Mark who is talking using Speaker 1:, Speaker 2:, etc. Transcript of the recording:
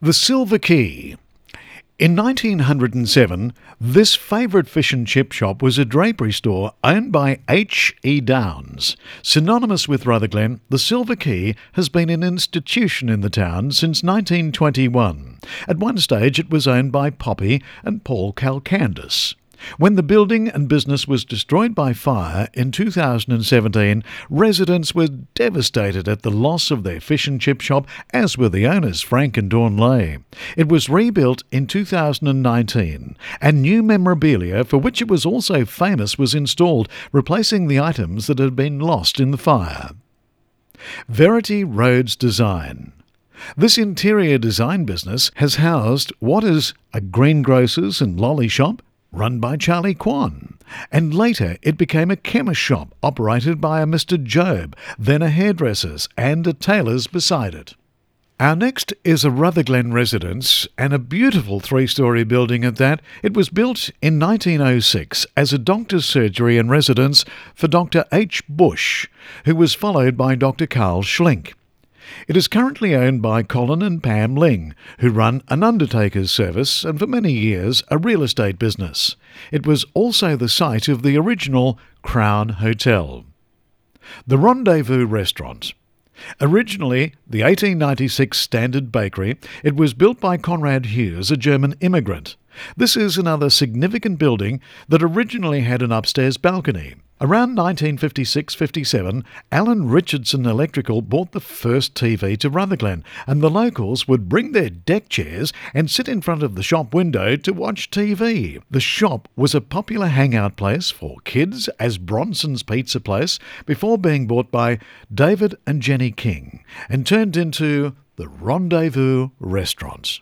Speaker 1: The Silver Key. In 1907, this favourite fish and chip shop was a drapery store owned by H. E. Downes. Synonymous with Rutherglen, the Silver Key has been an institution in the town since 1921. At one stage it was owned by Poppy and Paul Kalkandis. When the building and business was destroyed by fire in 2017, residents were devastated at the loss of their fish and chip shop, as were the owners, Frank and Dawn Lay. It was rebuilt in 2019, and new memorabilia, for which it was also famous, was installed, replacing the items that had been lost in the fire. Verity Roads Design. This interior design business has housed what is a greengrocer's and lolly shop, run by Charlie Kwan, and later it became a chemist shop operated by a Mr. Job, then a hairdresser's and a tailor's beside it. Our next is a Rutherglen residence, and a beautiful three-storey building at that. It was built in 1906 as a doctor's surgery and residence for Dr. H. Bush, who was followed by Dr. Carl Schlink. It is currently owned by Colin and Pam Ling, who run an undertaker's service and for many years a real estate business. It was also the site of the original Crown Hotel. The Rendezvous Restaurant. Originally the 1896 Standard Bakery, it was built by Conrad Hughes, a German immigrant. This is another significant building that originally had an upstairs balcony. Around 1956-57, Alan Richardson Electrical bought the first TV to Rutherglen, and the locals would bring their deck chairs and sit in front of the shop window to watch TV. The shop was a popular hangout place for kids as Bronson's Pizza Place before being bought by David and Jenny King and turned into the Rendezvous Restaurant.